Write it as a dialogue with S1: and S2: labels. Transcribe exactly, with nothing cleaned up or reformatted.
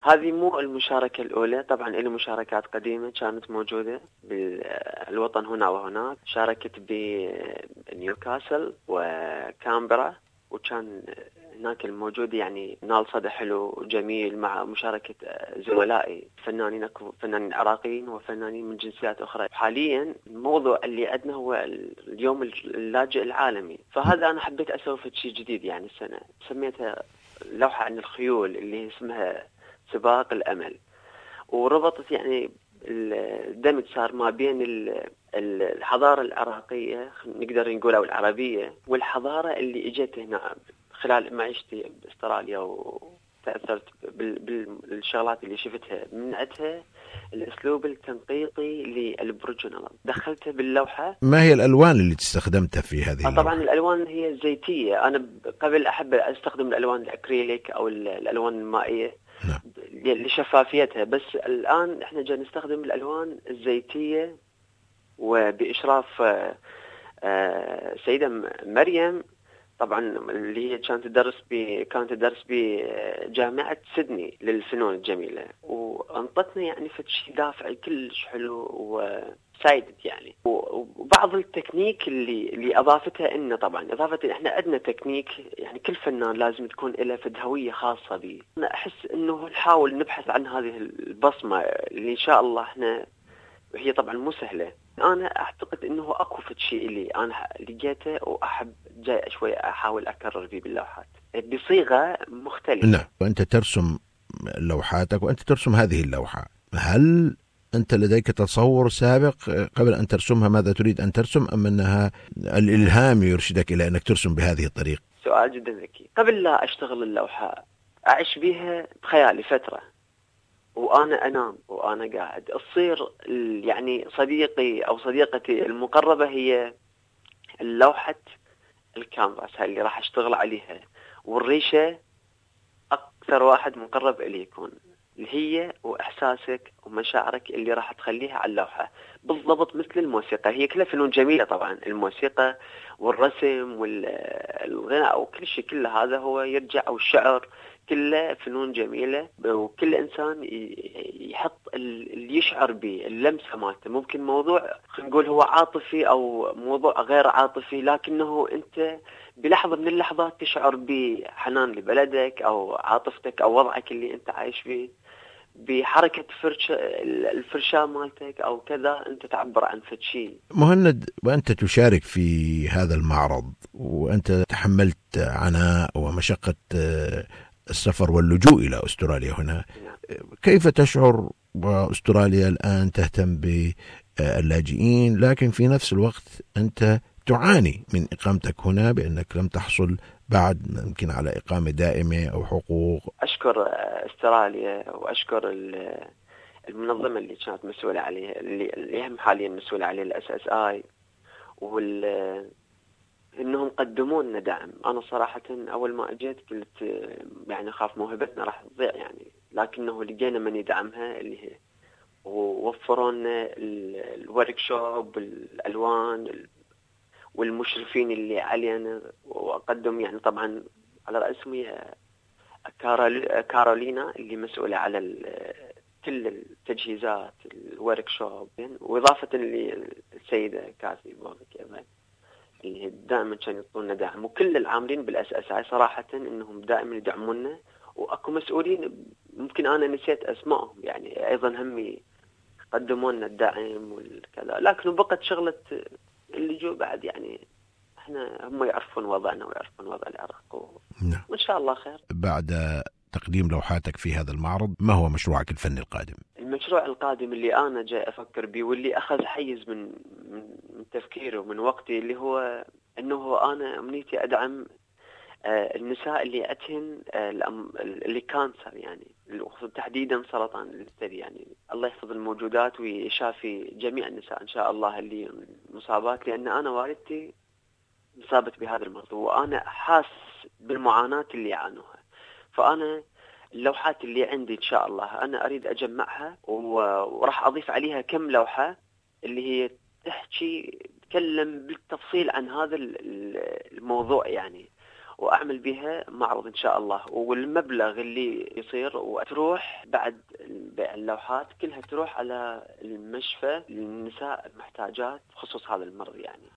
S1: هذه مو المشاركة الأولى، طبعا إلي مشاركات قديمة كانت موجودة بالوطن هنا وهناك. شاركت بنيوكاسل وكامبرا، وكان هناك الموجود يعني نال صدى حلو وجميل مع مشاركة زملائي فنانين فنانين عراقيين وفنانين من جنسيات أخرى. حاليا الموضوع اللي عندنا هو اليوم اللاجئ العالمي، فهذا أنا حبيت أسوي شيء جديد يعني السنة، سميتها لوحة عن الخيول اللي اسمها سباق الأمل، وربطت يعني الدمج صار ما بين الحضارة العراقية نقدر نقول أو العربية والحضارة اللي اجت هنا خلال معيشتي باستراليا، وتأثرت بالشغلات اللي شفتها من عندها. الأسلوب التنقيقي للبروجونال دخلته باللوحة.
S2: ما هي الألوان اللي استخدمتها في هذه اللوحة؟
S1: طبعا الألوان هي الزيتية. أنا قبل أحب أستخدم الألوان الأكريليك أو الألوان المائية
S2: نعم.
S1: لشفافيتها، بس الآن إحنا جاي نستخدم الألوان الزيتية، وبإشراف سيدة مريم طبعا اللي هي كانت تدرس ب كانت تدرس بجامعة سيدني للفنون الجميلة، وأنطتنا يعني فشي دافع كلش حلو وسايدد يعني. وبعض التكنيك اللي اللي أضافتها إنه طبعا إضافة إحنا عندنا تكنيك يعني كل فنان لازم تكون له فد هوية خاصة به. أنا أحس إنه نحاول نبحث عن هذه البصمة اللي إن شاء الله إحنا، وهي طبعا مو سهلة. أنا أعتقد إنه أكو فد شيء اللي أنا لقيته وأحب جاي شوي أحاول أكرر فيه باللوحات بصيغة مختلفة.
S2: نعم. وأنت ترسم لوحاتك وأنت ترسم هذه اللوحة، هل أنت لديك تصور سابق قبل أن ترسمها ماذا تريد أن ترسم، أم أنها الإلهام يرشدك إلى أنك ترسم بهذه الطريقة؟
S1: سؤال جدا ذكي. قبل لا أشتغل اللوحة أعيش بها بخيالي فترة، وأنا أنام وأنا قاعد أصير يعني صديقي أو صديقتي المقربة هي اللوحة الكانفاس هاي اللي راح أشتغل عليها، والريشة أكثر واحد مقرب إلي يكون اللي هي وإحساسك ومشاعرك اللي راح تخليها على اللوحة بالضبط مثل الموسيقى. هي كلها فنون جميلة طبعا، الموسيقى والرسم والغناء وكل شيء، كل هذا هو يرجع، أو الشعر كله فنون جميلة، وكل إنسان يحط اللي يشعر به اللمسة مالته. ممكن موضوع نقول هو عاطفي أو موضوع غير عاطفي، لكنه أنت بلحظة من اللحظات تشعر بحنان لبلدك أو عاطفتك أو وضعك اللي أنت عايش فيه، بحركة فرشة الفرشاة مالتك أو كذا، أنت تعبر عن فد شيء.
S2: مهند، وأنت تشارك في هذا المعرض وأنت تحملت عناء ومشقة السفر واللجوء إلى أستراليا هنا، كيف تشعر وأستراليا الآن تهتم باللاجئين لكن في نفس الوقت أنت تعاني من إقامتك هنا بأنك لم تحصل بعد يمكن على إقامة دائمة أو حقوق؟
S1: أشكر أستراليا وأشكر المنظمة اللي كانت مسؤولة عليها، اللي هم حاليا مسؤولة عليه الأس أس آي، وال إنهم قدموا لنا دعم. أنا صراحة أول ما أجيت قلت يعني خاف موهبتنا راح تضيع يعني، لكنه لقينا من يدعمها اللي هي، ووفروا لنا الورك شوب الألوان والمشرفين اللي علينا، وأقدم يعني طبعا على رأسهم كارولينا اللي مسؤولة على كل التجهيزات الورك شوب، وإضافة للسيدة كاثي بورك أيضا اللي دائما كانوا يعطونا دعم، وكل العاملين بالأساس صراحة إنهم دائما يدعمونا. وأكو مسؤولين ممكن أنا نسيت أسمائهم يعني أيضا هم قدموا لنا الدعم والكذا، لكن بقت شغلة اللجوء بعد يعني احنا هم يعرفون وضعنا ويعرفون وضع العراق و...
S2: نعم.
S1: وإن شاء الله خير.
S2: بعد تقديم لوحاتك في هذا المعرض، ما هو مشروعك الفني القادم؟
S1: المشروع القادم اللي أنا جاي أفكر به واللي أخذ حيز من من تفكيري ومن وقتي، اللي هو أنه أنا أمنيتي أدعم النساء اللي عندهن اللي كانسر يعني، تحديدا سرطان الثدي يعني. الله يحفظ الموجودات ويشافي جميع النساء إن شاء الله اللي مصابات، لأن أنا والدتي مصابت بهذا المرض وأنا حاس بالمعاناة اللي يعانوها. فأنا اللوحات اللي عندي إن شاء الله أنا أريد أجمعها وراح أضيف عليها كم لوحة اللي هي تحكي تتكلم بالتفصيل عن هذا الموضوع يعني، وأعمل بها معرض إن شاء الله، والمبلغ اللي يصير وتروح بعد بيع اللوحات كلها تروح على المشفى للنساء المحتاجات بخصوص هذا المرض يعني.